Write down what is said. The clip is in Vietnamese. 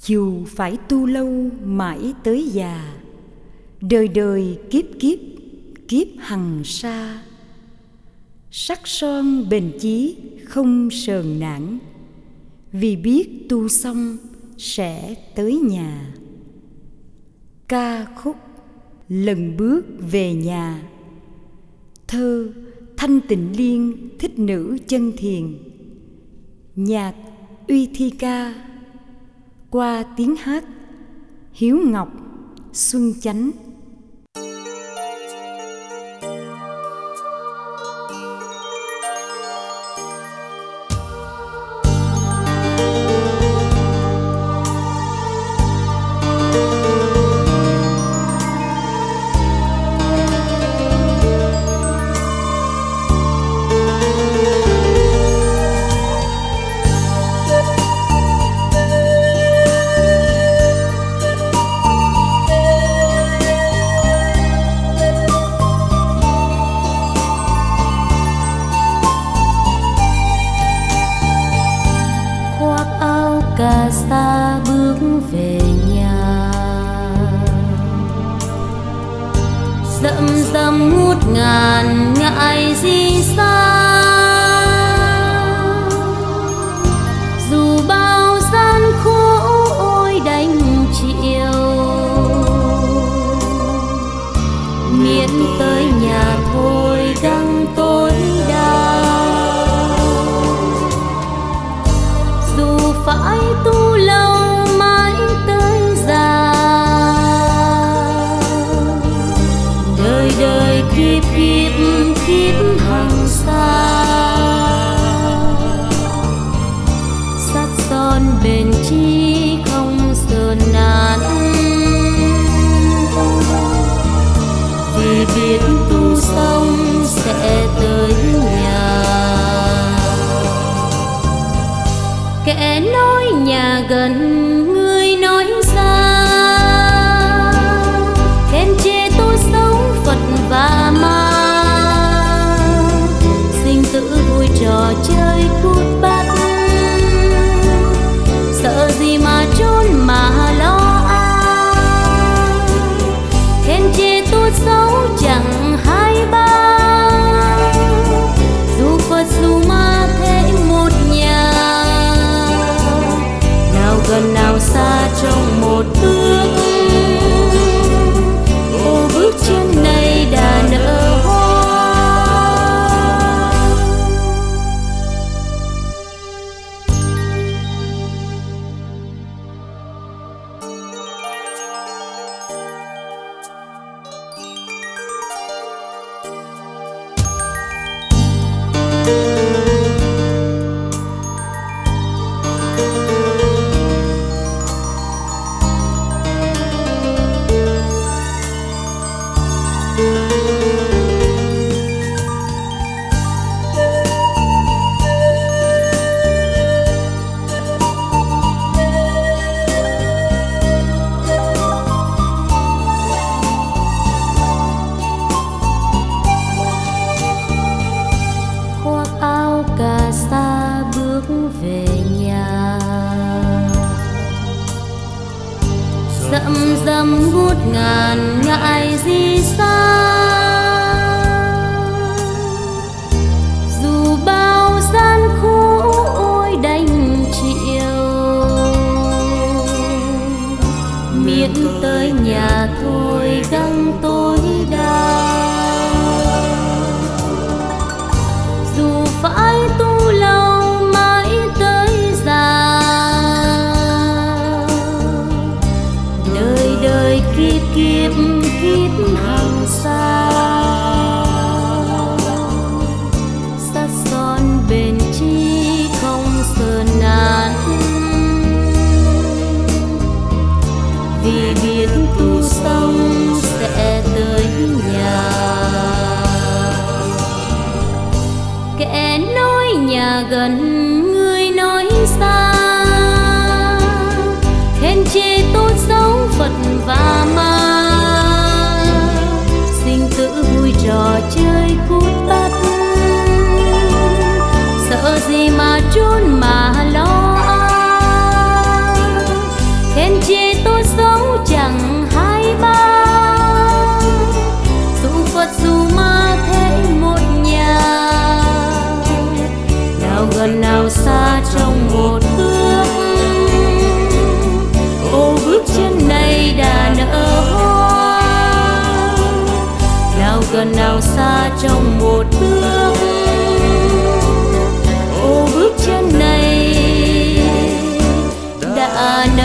Dù phải tu lâu mãi tới già, đời đời kiếp kiếp, kiếp hằng sa. Sắc son bền chí không sờn nản, vì biết tu xong sẽ tới nhà. Ca khúc Lần bước về nhà. Thơ Thanh Tịnh Liên Thích Nữ Chân Thiền. Nhạc Uy Thi Ca. Qua tiếng hát Hiếu Ngọc, Xuân Chánh. Cà sa bước về nhà, dậm dậm ngút ngàn ngại gì xa. Dù bao gian khổ ôi đành chịu, miễn tới nhà thôi đắng tối đau. Dù phải tu lâu mãi tới già, đời đời kiếp kiếp kiếp hằng xa. Sắt son bền chí không sờn nản, vì biết tu xong sẽ tới nhà. Kẻ nói nhà gần, người nói xa, khen chê tôi sống Phật và ma. Sinh tử vui trò chơi cút bắt, sợ gì mà trốn mà lo ai. Khen chê tôi xấu chẳng hai ba, dù Phật dù ma thế một nhà. Nào gần nào xa trong một bước, ô bước chân này đã nở hoa. Cà sa bước về nhà, dậm dậm ngút ngàn ngại gì xa. Dù bao gian khổ ôi đành chịu, miễn tới nhà thôi gắng tối đau. Dù phải tu lâu mãi tới già, đời đời kiếp kiếp kiếp hằng xa. Sắt son bền chí không sờn nản, vì biết tu xong sẽ tới nhà. Kẻ nói nhà gần, người nói xa, khen chê tốt xấu Phật và ma. Sinh tử vui trò chơi cút bắt, sợ gì mà trốn mà lo ai. chê tốt xấu chẳng hai ba. Dù Phật dù ma thế một nhà, nào gần nào xa trong một bước. Ô bước chân này đã nở hoa, nào gần nào xa trong một bước. Ô bước chân này đã